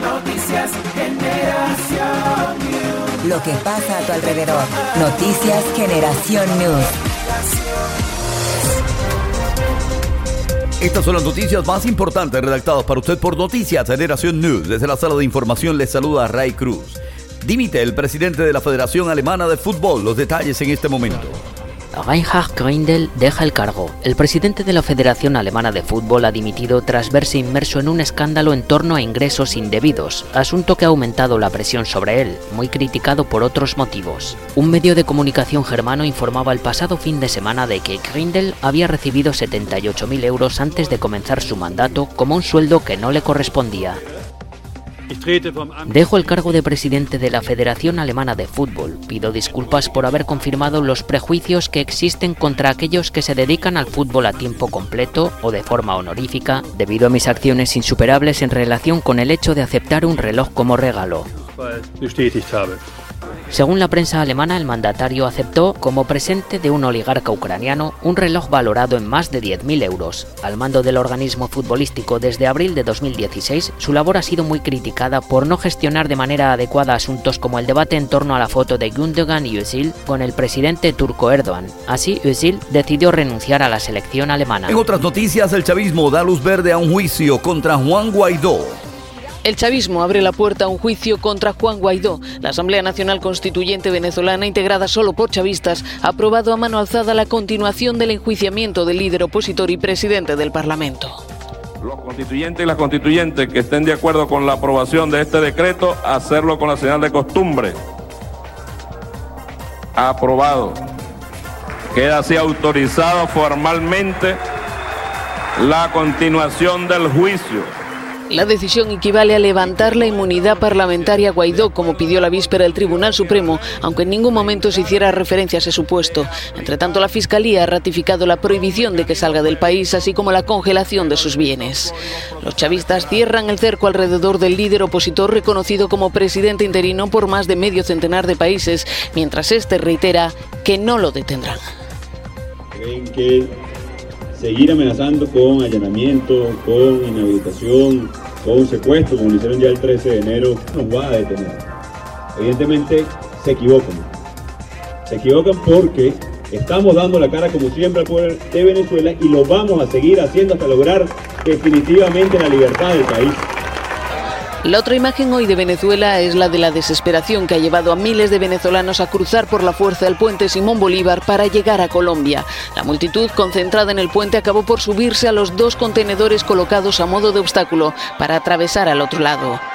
Noticias Generación News. Lo que pasa a tu alrededor. Noticias Generación News. Estas son las noticias más importantes redactadas para usted por Noticias Generación News. Desde la sala de información les saluda Ray Cruz. Dimite el presidente de la Federación Alemana de Fútbol. Los detalles en este momento. Reinhard Grindel deja el cargo. El presidente de la Federación Alemana de Fútbol ha dimitido tras verse inmerso en un escándalo en torno a ingresos indebidos, asunto que ha aumentado la presión sobre él, muy criticado por otros motivos. Un medio de comunicación germano informaba el pasado fin de semana de que Grindel había recibido 78.000 euros antes de comenzar su mandato como un sueldo que no le correspondía. Dejo el cargo de presidente de la Federación Alemana de Fútbol. Pido disculpas por haber confirmado los prejuicios que existen contra aquellos que se dedican al fútbol a tiempo completo o de forma honorífica, debido a mis acciones insuperables en relación con el hecho de aceptar un reloj como regalo. Según la prensa alemana, el mandatario aceptó, como presente de un oligarca ucraniano, un reloj valorado en más de 10.000 euros. Al mando del organismo futbolístico desde abril de 2016, su labor ha sido muy criticada por no gestionar de manera adecuada asuntos como el debate en torno a la foto de Gündogan y Özil con el presidente turco Erdogan. Así, Özil decidió renunciar a la selección alemana. En otras noticias, el chavismo da luz verde a un juicio contra Juan Guaidó. El chavismo abre la puerta a un juicio contra Juan Guaidó. La Asamblea Nacional Constituyente venezolana, integrada solo por chavistas, ha aprobado a mano alzada la continuación del enjuiciamiento del líder opositor y presidente del Parlamento. Los constituyentes y las constituyentes que estén de acuerdo con la aprobación de este decreto, hacerlo con la señal de costumbre. Aprobado. Queda así autorizado formalmente la continuación del juicio. La decisión equivale a levantar la inmunidad parlamentaria a Guaidó, como pidió la víspera el Tribunal Supremo, aunque en ningún momento se hiciera referencia a ese supuesto. Entre tanto, la Fiscalía ha ratificado la prohibición de que salga del país, así como la congelación de sus bienes. Los chavistas cierran el cerco alrededor del líder opositor, reconocido como presidente interino por más de medio centenar de países, mientras este reitera que no lo detendrán. Creen que seguir amenazando con allanamiento, con inhabilitación, con secuestro, como lo hicieron ya el 13 de enero, nos va a detener. Evidentemente se equivocan. Se equivocan porque estamos dando la cara como siempre al pueblo de Venezuela y lo vamos a seguir haciendo hasta lograr definitivamente la libertad del país. La otra imagen hoy de Venezuela es la de la desesperación que ha llevado a miles de venezolanos a cruzar por la fuerza el puente Simón Bolívar para llegar a Colombia. La multitud concentrada en el puente acabó por subirse a los 2 contenedores colocados a modo de obstáculo para atravesar al otro lado.